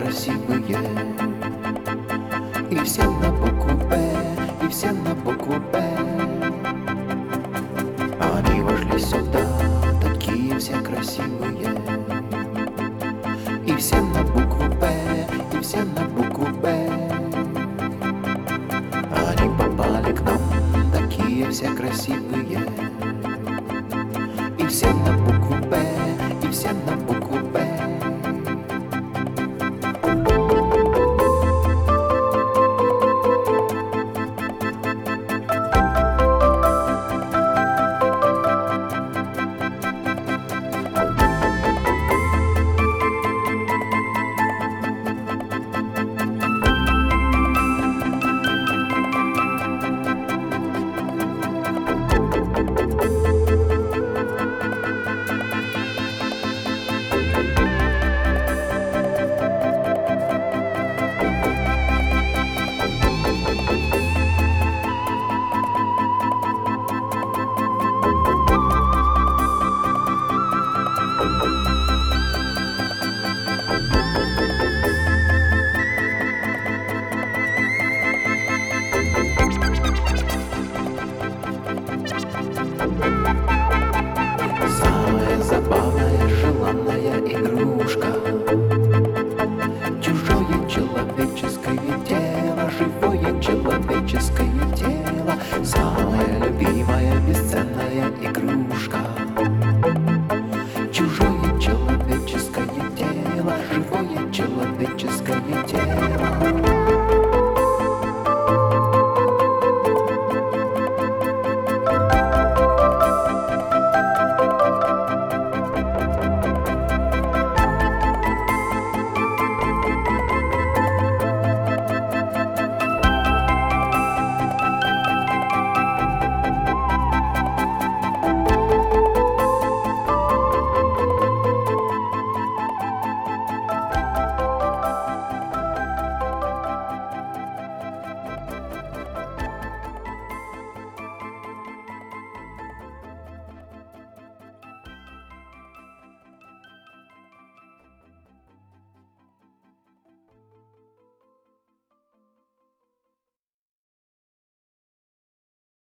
красивые. И все на букву П, и все на букву П. Они вошли сюда, такие все красивые. И все на букву П, и все на букву П. Они попали к нам, такие все красивые. И все на букву П, и все на букву П. Thank you.